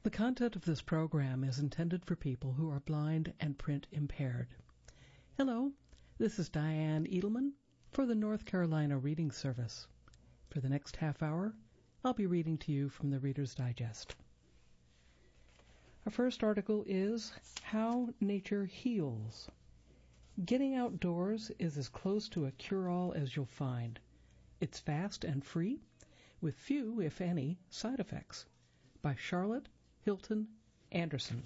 The content of this program is intended for people who are blind and print impaired. Hello, this is Diane Edelman for the North Carolina Reading Service. For the next half hour, I'll be reading to you from the Reader's Digest. Our first article is How Nature Heals. Getting outdoors is as close to a cure-all as you'll find. It's fast and free, with few, if any, side effects. By Charlotte Hilton Anderson.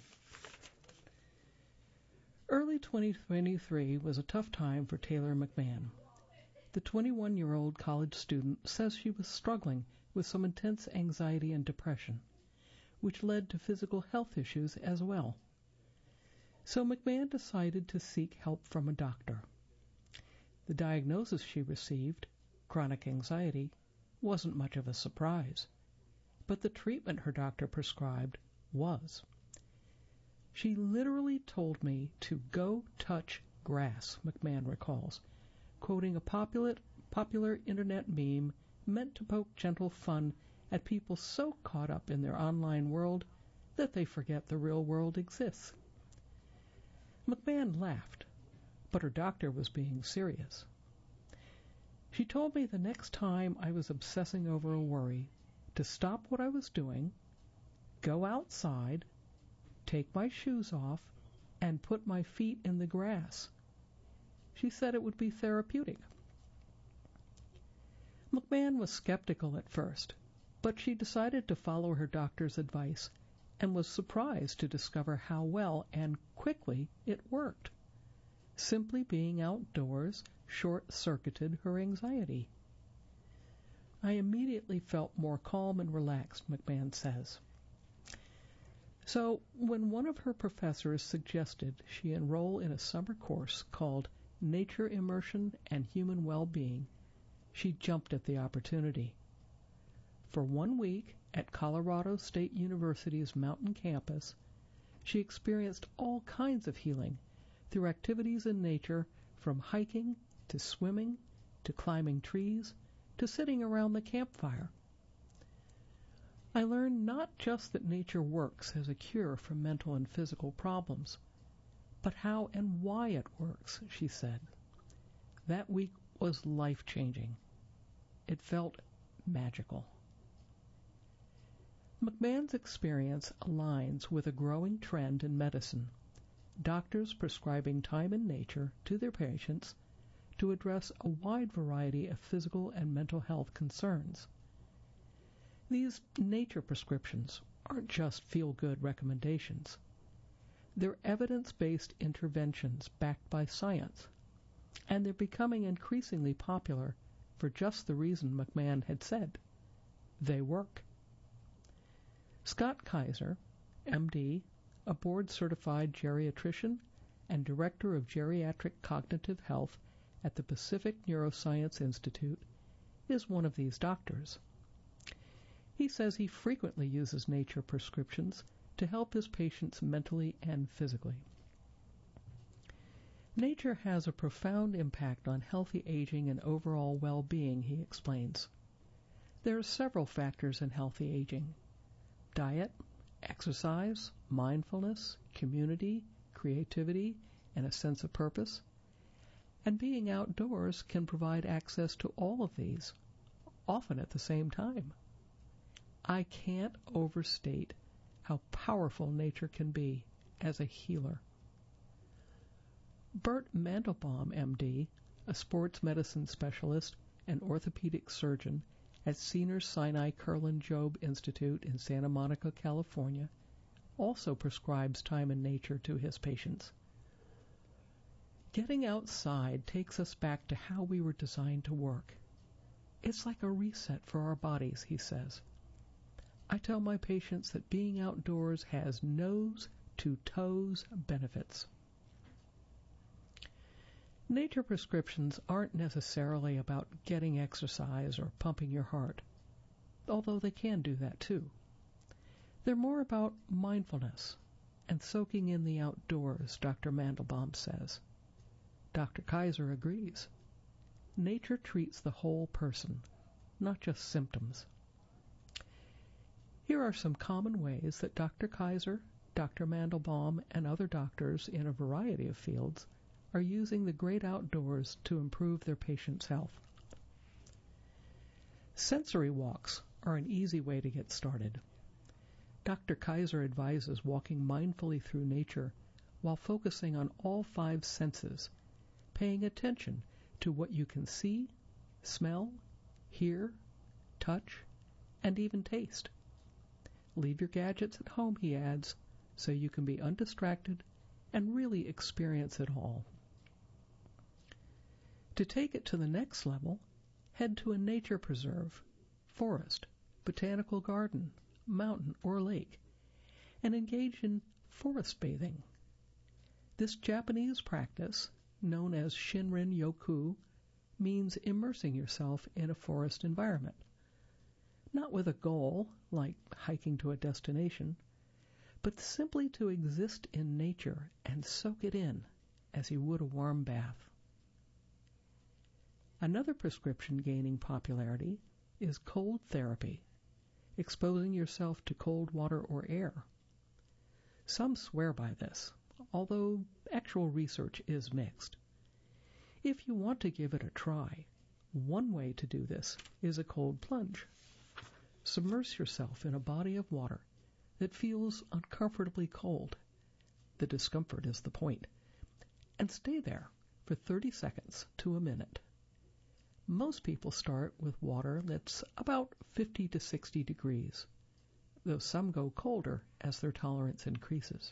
Early 2023 was a tough time for Taylor McMahon. The 21-year-old college student says she was struggling with some intense anxiety and depression, which led to physical health issues as well. So McMahon decided to seek help from a doctor. The diagnosis she received, chronic anxiety, wasn't much of a surprise, but the treatment her doctor prescribed was. She literally told me to go touch grass, McMahon recalls, quoting a popular internet meme meant to poke gentle fun at people so caught up in their online world that they forget the real world exists. McMahon laughed, but her doctor was being serious. She told me the next time I was obsessing over a worry to stop what I was doing, go outside, take my shoes off, and put my feet in the grass. She said it would be therapeutic. McMahon was skeptical at first, but she decided to follow her doctor's advice and was surprised to discover how well and quickly it worked. Simply being outdoors short-circuited her anxiety. I immediately felt more calm and relaxed, McMahon says. So, when one of her professors suggested she enroll in a summer course called Nature Immersion and Human Well-Being, she jumped at the opportunity. For 1 week at Colorado State University's mountain campus, she experienced all kinds of healing through activities in nature, from hiking to swimming to climbing trees to sitting around the campfire. I learned not just that nature works as a cure for mental and physical problems, but how and why it works, she said. That week was life-changing. It felt magical. McMahon's experience aligns with a growing trend in medicine, doctors prescribing time in nature to their patients to address a wide variety of physical and mental health concerns. These nature prescriptions aren't just feel-good recommendations. They're evidence-based interventions backed by science, and they're becoming increasingly popular for just the reason McMahon had said. They work. Scott Kaiser, MD, a board-certified geriatrician and director of geriatric cognitive health at the Pacific Neuroscience Institute, is one of these doctors. He says he frequently uses nature prescriptions to help his patients mentally and physically. Nature has a profound impact on healthy aging and overall well-being, he explains. There are several factors in healthy aging: diet, exercise, mindfulness, community, creativity, and a sense of purpose. And being outdoors can provide access to all of these, often at the same time. I can't overstate how powerful nature can be as a healer. Bert Mandelbaum, MD, a sports medicine specialist and orthopedic surgeon at Cedars-Sinai Kerlan-Jobe Institute in Santa Monica, California, also prescribes time in nature to his patients. Getting outside takes us back to how we were designed to work. It's like a reset for our bodies, he says. I tell my patients that being outdoors has nose-to-toes benefits. Nature prescriptions aren't necessarily about getting exercise or pumping your heart, although they can do that too. They're more about mindfulness and soaking in the outdoors, Dr. Mandelbaum says. Dr. Kaiser agrees. Nature treats the whole person, not just symptoms. Here are some common ways that Dr. Kaiser, Dr. Mandelbaum, and other doctors in a variety of fields are using the great outdoors to improve their patients' health. Sensory walks are an easy way to get started. Dr. Kaiser advises walking mindfully through nature while focusing on all 5 senses, paying attention to what you can see, smell, hear, touch, and even taste. Leave your gadgets at home, he adds, so you can be undistracted and really experience it all. To take it to the next level, head to a nature preserve, forest, botanical garden, mountain, or lake, and engage in forest bathing. This Japanese practice, known as Shinrin-yoku, means immersing yourself in a forest environment, not with a goal, like hiking to a destination, but simply to exist in nature and soak it in as you would a warm bath. Another prescription gaining popularity is cold therapy, exposing yourself to cold water or air. Some swear by this, although actual research is mixed. If you want to give it a try, one way to do this is a cold plunge. Submerge yourself in a body of water that feels uncomfortably cold. The discomfort is the point. And stay there for 30 seconds to a minute. Most people start with water that's about 50 to 60 degrees, though some go colder as their tolerance increases.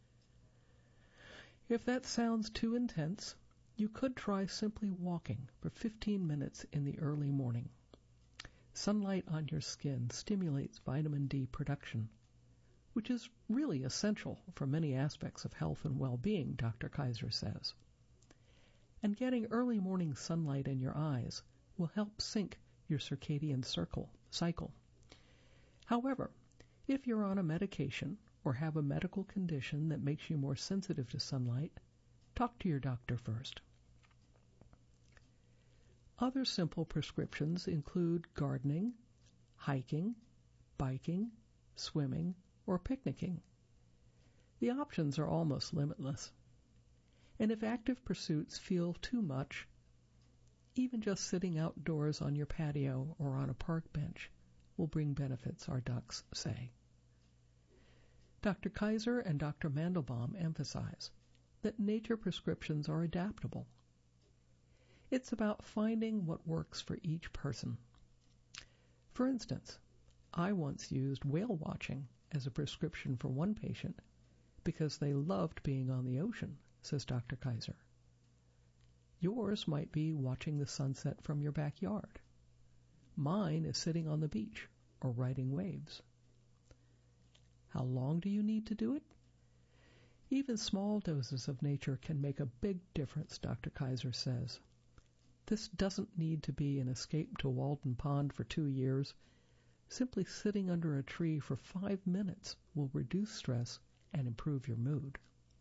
If that sounds too intense, you could try simply walking for 15 minutes in the early morning. Sunlight on your skin stimulates vitamin D production, which is really essential for many aspects of health and well-being, Dr. Kaiser says. And getting early morning sunlight in your eyes will help sync your circadian cycle. However, if you're on a medication or have a medical condition that makes you more sensitive to sunlight, talk to your doctor first. Other simple prescriptions include gardening, hiking, biking, swimming, or picnicking. The options are almost limitless. And if active pursuits feel too much, even just sitting outdoors on your patio or on a park bench will bring benefits, our docs say. Dr. Kaiser and Dr. Mandelbaum emphasize that nature prescriptions are adaptable. It's about finding what works for each person. For instance, I once used whale watching as a prescription for one patient because they loved being on the ocean, says Dr. Kaiser. Yours might be watching the sunset from your backyard. Mine is sitting on the beach or riding waves. How long do you need to do it? Even small doses of nature can make a big difference, Dr. Kaiser says. This doesn't need to be an escape to Walden Pond for 2 years. Simply sitting under a tree for 5 minutes will reduce stress and improve your mood.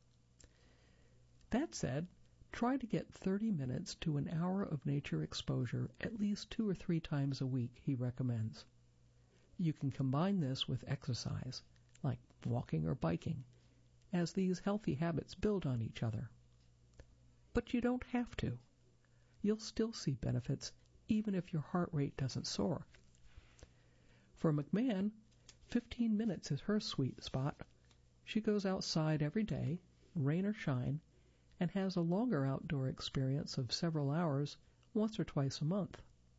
That said, try to get 30 minutes to an hour of nature exposure at least 2 or 3 times a week, he recommends. You can combine this with exercise, like walking or biking, as these healthy habits build on each other. But you don't have to. You'll still see benefits even if your heart rate doesn't soar. For McMahon, 15 minutes is her sweet spot. She goes outside every day, rain or shine, and has a longer outdoor experience of several hours once or twice a month.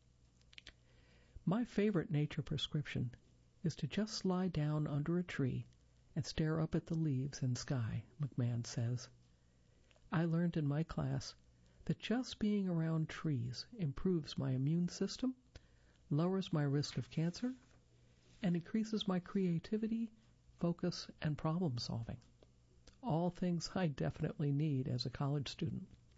My favorite nature prescription is to just lie down under a tree and stare up at the leaves and sky, McMahon says. I learned in my class that just being around trees improves my immune system, lowers my risk of cancer, and increases my creativity, focus, and problem solving. All things I definitely need as a college student.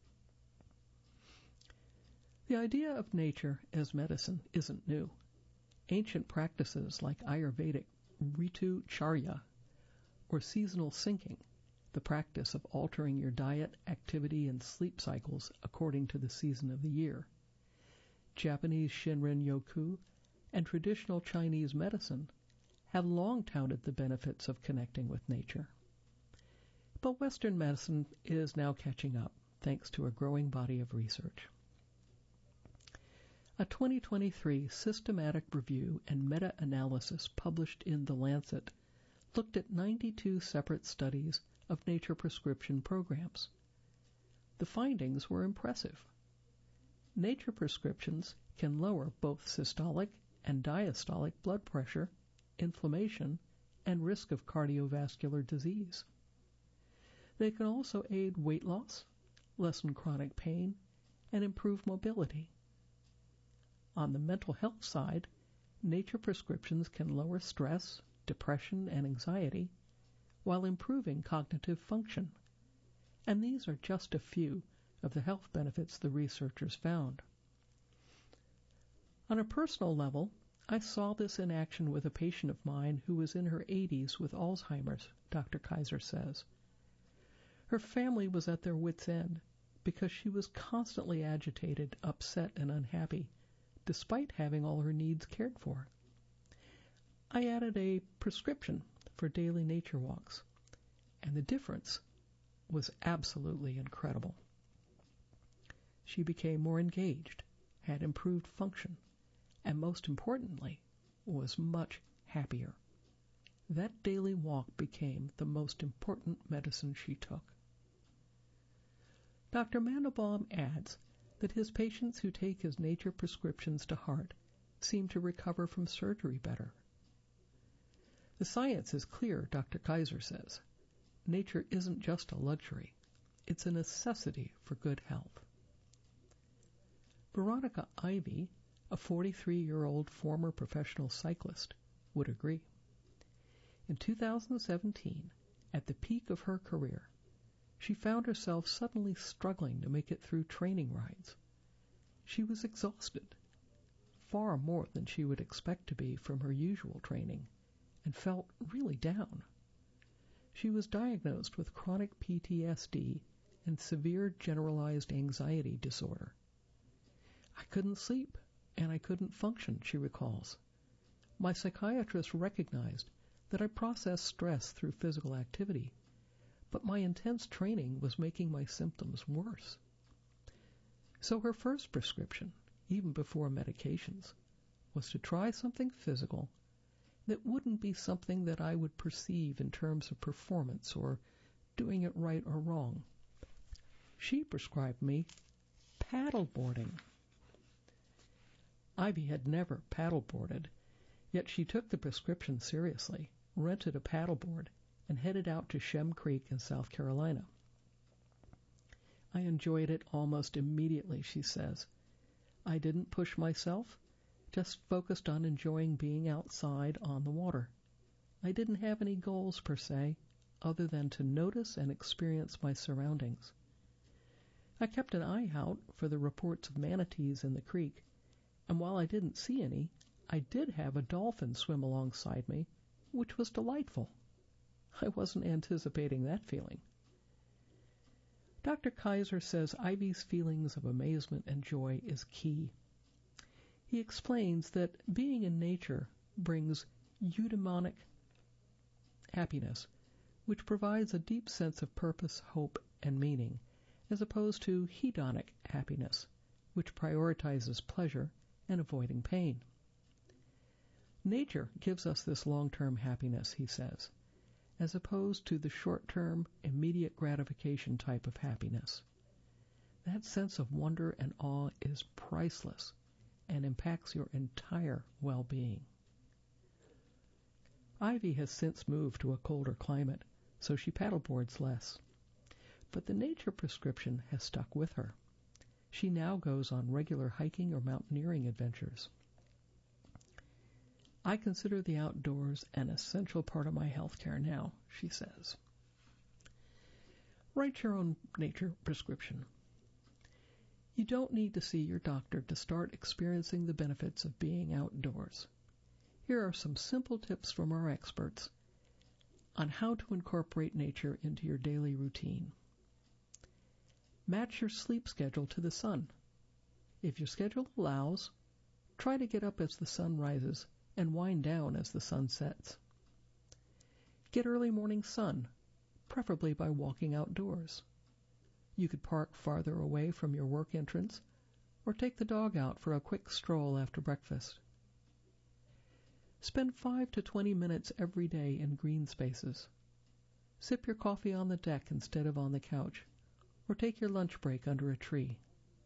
The idea of nature as medicine isn't new. Ancient practices like Ayurvedic Ritu Charya or seasonal syncing, the practice of altering your diet, activity, and sleep cycles according to the season of the year, Japanese Shinrin-yoku, and traditional Chinese medicine have long touted the benefits of connecting with nature. But Western medicine is now catching up, thanks to a growing body of research. A 2023 systematic review and meta-analysis published in The Lancet looked at 92 separate studies of nature prescription programs. The findings were impressive. Nature prescriptions can lower both systolic and diastolic blood pressure, inflammation, and risk of cardiovascular disease. They can also aid weight loss, lessen chronic pain, and improve mobility. On the mental health side, nature prescriptions can lower stress, depression, and anxiety while improving cognitive function. And these are just a few of the health benefits the researchers found. On a personal level, I saw this in action with a patient of mine who was in her 80s with Alzheimer's, Dr. Kaiser says. Her family was at their wits' end because she was constantly agitated, upset, and unhappy, despite having all her needs cared for. I added a prescription for daily nature walks, and the difference was absolutely incredible. She became more engaged, had improved function, and most importantly, was much happier. That daily walk became the most important medicine she took. Dr. Mandelbaum adds that his patients who take his nature prescriptions to heart seem to recover from surgery better. The science is clear, Dr. Kaiser says. Nature isn't just a luxury. It's a necessity for good health. Veronica Ivy, a 43-year-old former professional cyclist, would agree. In 2017, at the peak of her career, she found herself suddenly struggling to make it through training rides. She was exhausted, far more than she would expect to be from her usual training, and felt really down. She was diagnosed with chronic PTSD and severe generalized anxiety disorder. I couldn't sleep, and I couldn't function, she recalls. My psychiatrist recognized that I processed stress through physical activity, but my intense training was making my symptoms worse. So her first prescription, even before medications, was to try something physical that wouldn't be something that I would perceive in terms of performance or doing it right or wrong. She prescribed me paddleboarding. Ivy had never paddleboarded, yet she took the prescription seriously, rented a paddleboard, and headed out to Shem Creek in South Carolina. I enjoyed it almost immediately, she says. I didn't push myself, just focused on enjoying being outside on the water. I didn't have any goals per se, other than to notice and experience my surroundings. I kept an eye out for the reports of manatees in the creek, and while I didn't see any, I did have a dolphin swim alongside me, which was delightful. I wasn't anticipating that feeling. Dr. Kaiser says Ivy's feelings of amazement and joy is key. He explains that being in nature brings eudaimonic happiness, which provides a deep sense of purpose, hope, and meaning, as opposed to hedonic happiness, which prioritizes pleasure and avoiding pain. Nature gives us this long-term happiness, he says, as opposed to the short-term, immediate gratification type of happiness. That sense of wonder and awe is priceless and impacts your entire well-being. Ivy has since moved to a colder climate, so she paddleboards less. But the nature prescription has stuck with her. She now goes on regular hiking or mountaineering adventures. I consider the outdoors an essential part of my health care now, she says. Write your own nature prescription. You don't need to see your doctor to start experiencing the benefits of being outdoors. Here are some simple tips from our experts on how to incorporate nature into your daily routine. Match your sleep schedule to the sun. If your schedule allows, try to get up as the sun rises and wind down as the sun sets. Get early morning sun, preferably by walking outdoors. You could park farther away from your work entrance or take the dog out for a quick stroll after breakfast. Spend 5 to 20 minutes every day in green spaces. Sip your coffee on the deck instead of on the couch, or take your lunch break under a tree.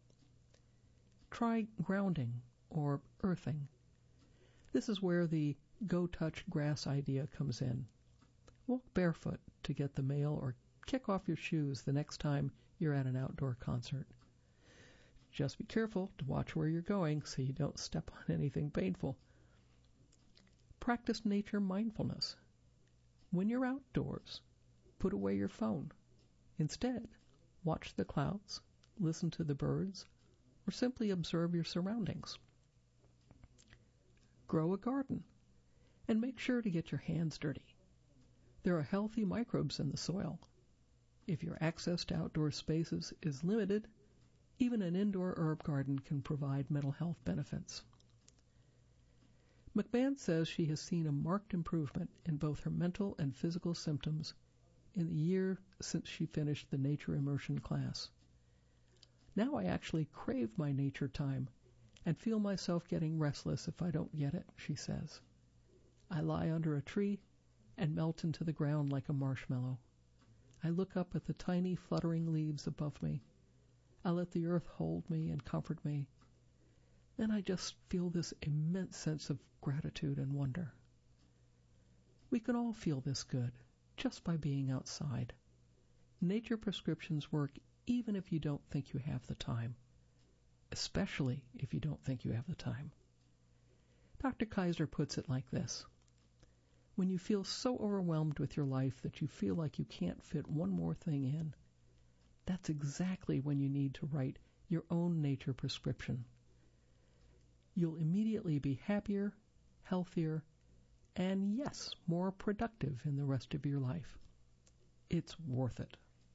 Try grounding or earthing. This is where the go touch grass idea comes in. Walk barefoot to get the mail or kick off your shoes the next time you're at an outdoor concert. Just be careful to watch where you're going so you don't step on anything painful. Practice nature mindfulness. When you're outdoors, put away your phone. Instead, watch the clouds, listen to the birds, or simply observe your surroundings. Grow a garden, and make sure to get your hands dirty. There are healthy microbes in the soil. If your access to outdoor spaces is limited, even an indoor herb garden can provide mental health benefits. McMahon says she has seen a marked improvement in both her mental and physical symptoms in the year since she finished the nature immersion class. Now I actually crave my nature time and feel myself getting restless if I don't get it, she says. I lie under a tree and melt into the ground like a marshmallow. I look up at the tiny fluttering leaves above me. I let the earth hold me and comfort me. Then I just feel this immense sense of gratitude and wonder. We can all feel this good just by being outside. Nature prescriptions work even if you don't think you have the time, especially if you don't think you have the time. Dr. Kaiser puts it like this: when you feel so overwhelmed with your life that you feel like you can't fit one more thing in, that's exactly when you need to write your own nature prescription. You'll immediately be happier, healthier, and yes, more productive in the rest of your life. It's worth it.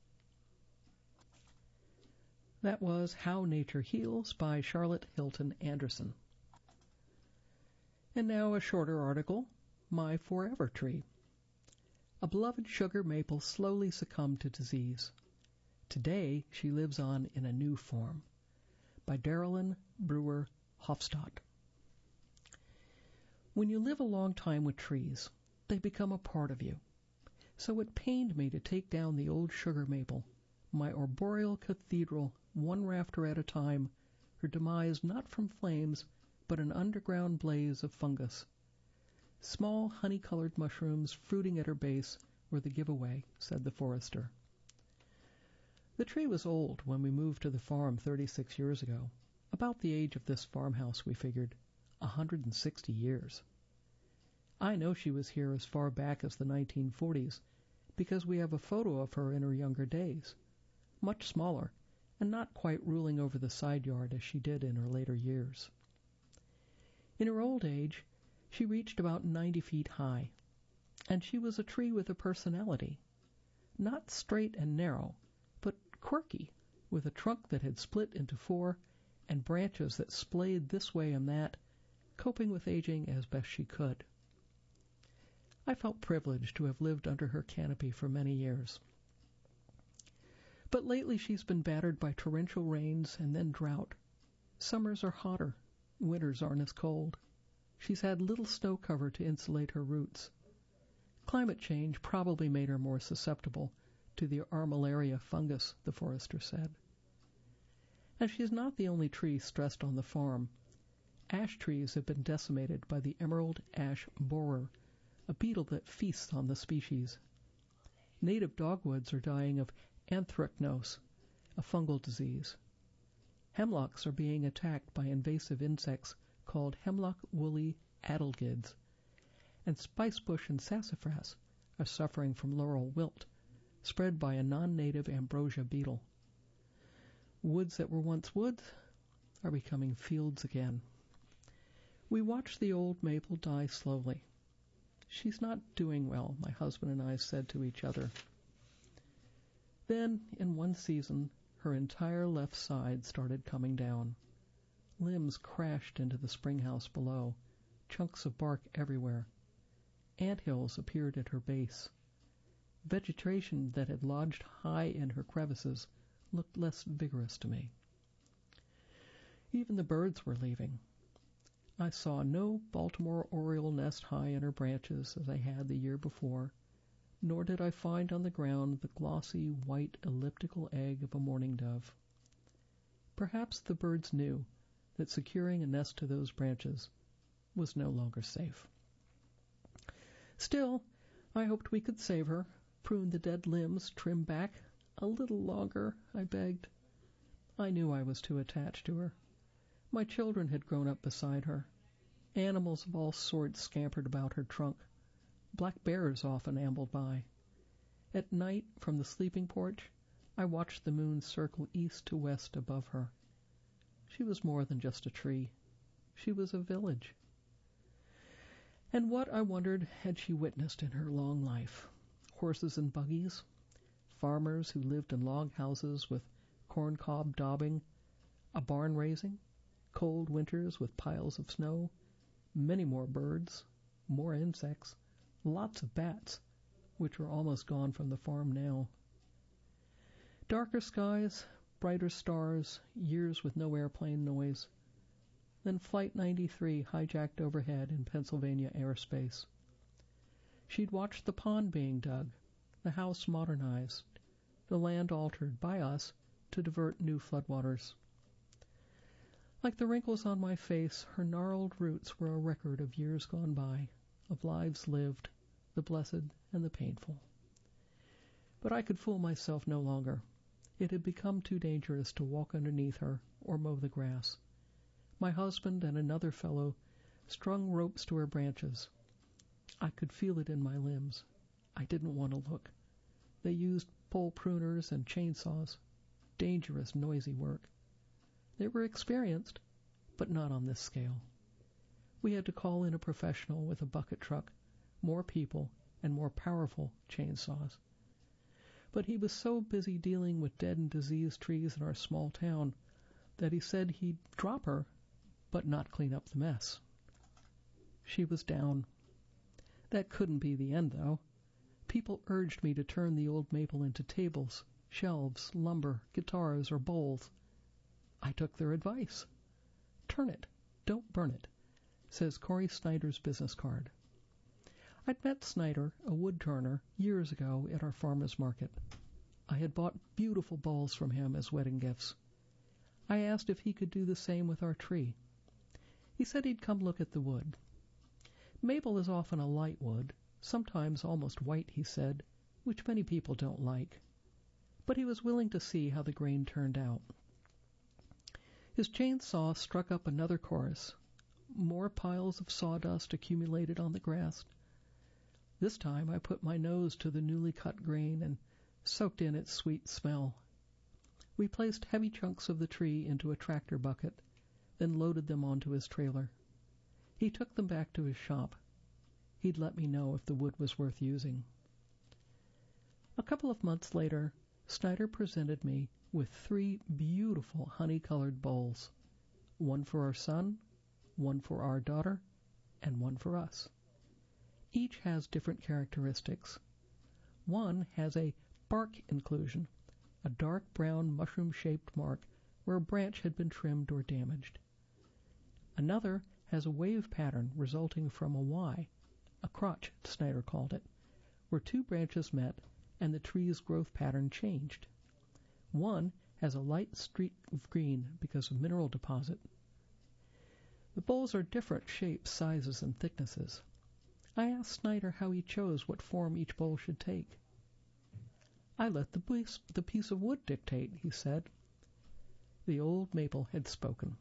That was How Nature Heals by Charlotte Hilton Anderson. And now a shorter article, My Forever Tree. A beloved sugar maple slowly succumbed to disease. Today she lives on in a new form. By Darylyn Brewer Hofstadt. When you live a long time with trees, they become a part of you. So it pained me to take down the old sugar maple, my arboreal cathedral, one rafter at a time, her demise not from flames, but an underground blaze of fungus. Small honey-colored mushrooms fruiting at her base were the giveaway, said the forester. The tree was old when we moved to the farm 36 years ago, about the age of this farmhouse, we figured, 160 years. I know she was here as far back as the 1940s because we have a photo of her in her younger days, much smaller and not quite ruling over the side yard as she did in her later years. In her old age, she reached about 90 feet high, and she was a tree with a personality, not straight and narrow, but quirky, with a trunk that had split into 4 and branches that splayed this way and that, coping with aging as best she could. I felt privileged to have lived under her canopy for many years. But lately she's been battered by torrential rains and then drought. Summers are hotter, winters aren't as cold. She's had little snow cover to insulate her roots. Climate change probably made her more susceptible to the armillaria fungus, the forester said. And she's not the only tree stressed on the farm. Ash trees have been decimated by the emerald ash borer, a beetle that feasts on the species. Native dogwoods are dying of anthracnose, a fungal disease. Hemlocks are being attacked by invasive insects called hemlock woolly adelgids, and spicebush and sassafras are suffering from laurel wilt, spread by a non-native ambrosia beetle. Woods that were once woods are becoming fields again. We watch the old maple die slowly. She's not doing well, my husband and I said to each other. Then, in one season, her entire left side started coming down. Limbs crashed into the spring house below, chunks of bark everywhere. Anthills appeared at her base. Vegetation that had lodged high in her crevices looked less vigorous to me. Even the birds were leaving. I saw no Baltimore oriole nest high in her branches as I had the year before, nor did I find on the ground the glossy white elliptical egg of a mourning dove. Perhaps the birds knew that securing a nest to those branches was no longer safe. Still, I hoped we could save her, prune the dead limbs, trim back a little longer, I begged. I knew I was too attached to her. My children had grown up beside her. Animals of all sorts scampered about her trunk. Black bears often ambled by. At night, from the sleeping porch, I watched the moon circle east to west above her. She was more than just a tree. She was a village. And what, I wondered, had she witnessed in her long life? Horses and buggies, farmers who lived in log houses with corncob daubing, a barn raising, cold winters with piles of snow, many more birds, more insects, lots of bats, which are almost gone from the farm now. Darker skies, brighter stars, years with no airplane noise. Then Flight 93 hijacked overhead in Pennsylvania airspace. She'd watched the pond being dug, the house modernized, the land altered by us to divert new floodwaters. Like the wrinkles on my face, her gnarled roots were a record of years gone by, of lives lived, the blessed and the painful. But I could fool myself no longer. It had become too dangerous to walk underneath her or mow the grass. My husband and another fellow strung ropes to her branches. I could feel it in my limbs. I didn't want to look. They used pole pruners and chainsaws. Dangerous, noisy work. They were experienced, but not on this scale. We had to call in a professional with a bucket truck, more people, and more powerful chainsaws. But he was so busy dealing with dead and diseased trees in our small town that he said he'd drop her, but not clean up the mess. She was down. That couldn't be the end, though. People urged me to turn the old maple into tables, shelves, lumber, guitars, or bowls. I took their advice. Turn it, don't burn it, says Corey Snyder's business card. I'd met Snyder, a wood turner, years ago at our farmers' market. I had bought beautiful bowls from him as wedding gifts. I asked if he could do the same with our tree. He said he'd come look at the wood. Maple is often a light wood, sometimes almost white, he said, which many people don't like. But he was willing to see how the grain turned out. His chainsaw struck up another chorus. More piles of sawdust accumulated on the grass. This time I put my nose to the newly cut grain and soaked in its sweet smell. We placed heavy chunks of the tree into a tractor bucket, then loaded them onto his trailer. He took them back to his shop. He'd let me know if the wood was worth using. A couple of months later, Snyder presented me with 3 beautiful honey-colored bowls, one for our son, one for our daughter, and one for us. Each has different characteristics. One has a bark inclusion, a dark brown mushroom-shaped mark where a branch had been trimmed or damaged. Another has a wave pattern resulting from a Y, a crotch, Snyder called it, where 2 branches met and the tree's growth pattern changed. One has a light streak of green because of mineral deposit. The bowls are different shapes, sizes, and thicknesses. I asked Snyder how he chose what form each bowl should take. I let the piece of wood dictate, he said. The old maple had spoken.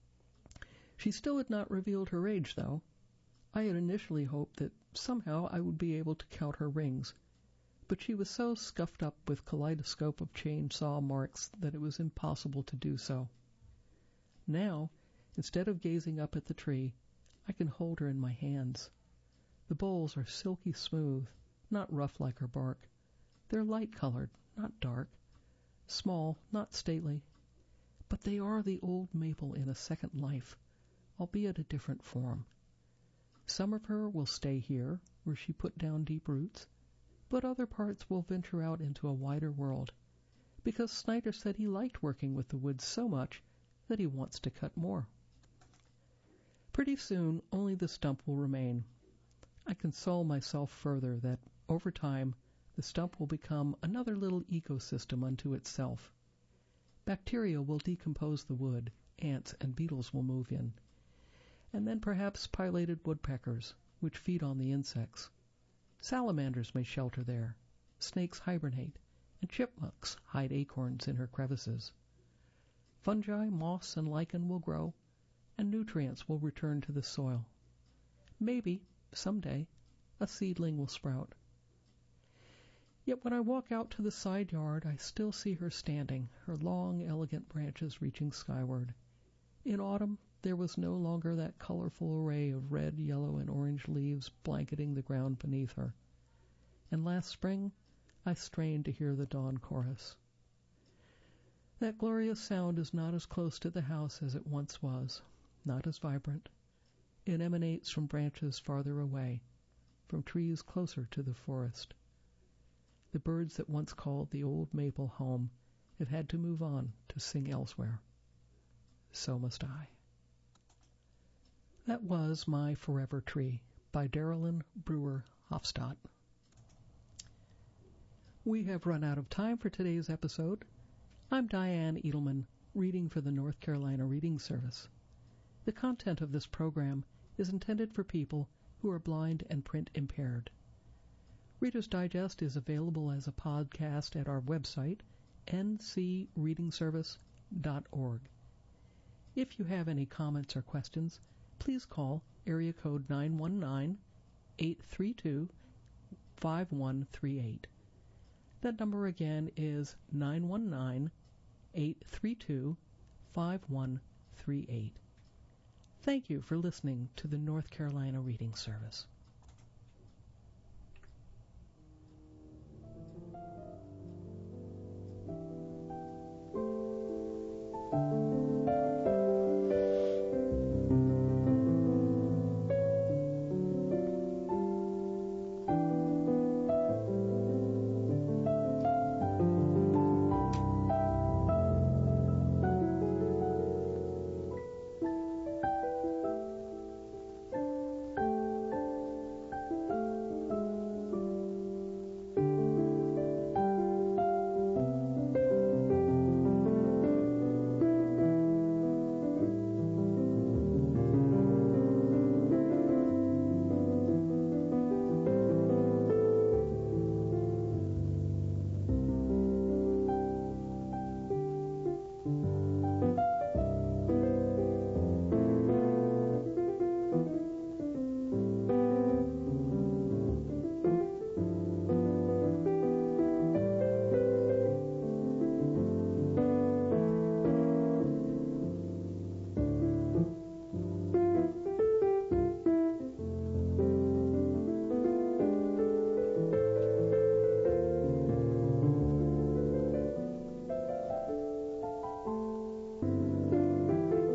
She still had not revealed her age, though. I had initially hoped that somehow I would be able to count her rings, but she was so scuffed up with kaleidoscope of chainsaw marks that it was impossible to do so. Now, instead of gazing up at the tree, I can hold her in my hands. The bowls are silky smooth, not rough like her bark. They're light-colored, not dark. Small, not stately. But they are the old maple in a second life, albeit a different form. Some of her will stay here, where she put down deep roots. but other parts will venture out into a wider world, because Snyder said he liked working with the woods so much that he wants to cut more. Pretty soon, only the stump will remain. I console myself further that, over time, the stump will become another little ecosystem unto itself. Bacteria will decompose the wood, ants and beetles will move in, and then perhaps pileated woodpeckers, which feed on the insects. Salamanders may shelter there, snakes hibernate, and chipmunks hide acorns in her crevices. Fungi, moss, and lichen will grow, and nutrients will return to the soil. Maybe, someday, a seedling will sprout. Yet when I walk out to the side yard, I still see her standing, her long, elegant branches reaching skyward. In autumn, there was no longer that colorful array of red, yellow, and orange leaves blanketing the ground beneath her. And last spring, I strained to hear the dawn chorus. That glorious sound is not as close to the house as it once was, not as vibrant. It emanates from branches farther away, from trees closer to the forest. The birds that once called the old maple home have had to move on to sing elsewhere. So must I. That was My Forever Tree by Darylyn Brewer Hofstadt. We have run out of time for today's episode. I'm Diane Edelman, reading for the North Carolina Reading Service. The content of this program is intended for people who are blind and print impaired. Reader's Digest is available as a podcast at our website, ncreadingservice.org. If you have any comments or questions, please call area code 919-832-5138. That number again is 919-832-5138. Thank you for listening to the North Carolina Reading Service.